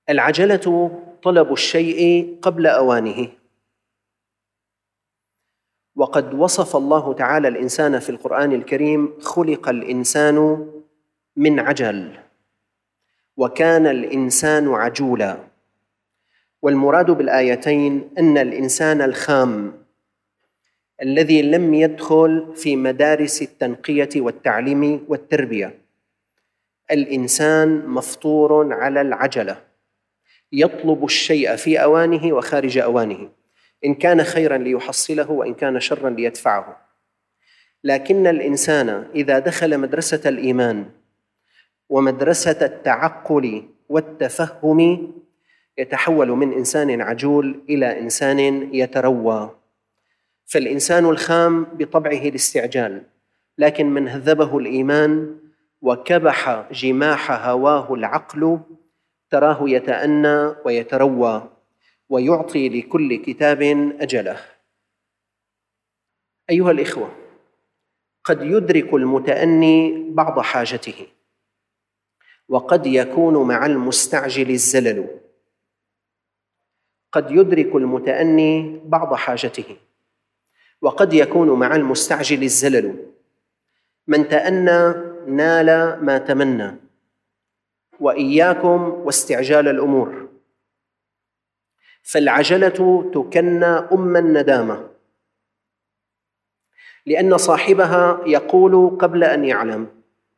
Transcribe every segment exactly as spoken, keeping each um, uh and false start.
العجلة طلب الشيء قبل أوانه، وقد وصف الله تعالى الإنسان في القرآن الكريم: خلق الإنسان من عجل وكان الإنسان عجولا. والمراد بالآيتين أن الإنسان الخام الذي لم يدخل في مدارس التنقية والتعليم والتربية، الإنسان مفطور على العجلة، يطلب الشيء في أوانه وخارج أوانه، إن كان خيراً ليحصله وإن كان شراً ليدفعه. لكن الإنسان إذا دخل مدرسة الإيمان ومدرسة التعقل والتفهم يتحول من إنسان عجول إلى إنسان يتروى. فالإنسان الخام بطبعه الاستعجال، لكن من هذبه الإيمان وكبح جماح هواه العقل تراه يتأنى ويتروى ويعطي لكل كتاب أجله. أيها الإخوة، قد يدرك المتأني بعض حاجته، وقد يكون مع المستعجل الزلل. قد يدرك المتأني بعض حاجته وقد يكون مع المستعجل الزلل. من تأنى نال ما تمنى، وإياكم واستعجال الأمور، فالعجلة تكنى أم الندامة، لأن صاحبها يقول قبل أن يعلم.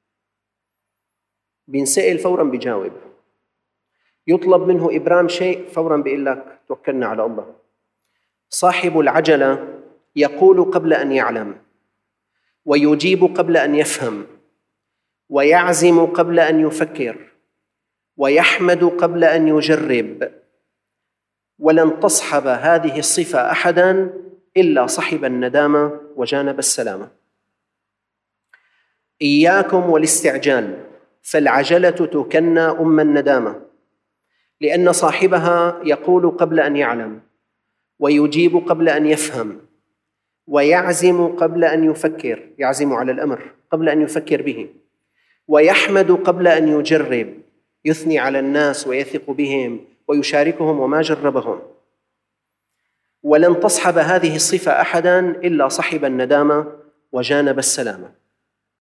بينسأل فوراً بيجاوب، يطلب منه إبرام شيء فوراً بيقول لك توكلنا على الله. صاحب العجلة يقول قبل أن يعلم، ويجيب قبل أن يفهم، ويعزم قبل أن يفكر، ويحمد قبل أن يجرب. ولن تصحب هذه الصفة أحداً إلا صحب الندامة وجانب السلامة. إياكم والاستعجال، فالعجلة تكنى أم الندامة، لأن صاحبها يقول قبل أن يعلم، ويجيب قبل أن يفهم، ويعزم قبل أن يفكر، يعزم على الأمر قبل أن يفكر به، ويحمد قبل أن يجرب، يثني على الناس ويثق بهم ويشاركهم وما جربهم. ولن تصحب هذه الصفة أحداً إلا صحب الندامة وجانب السلامة.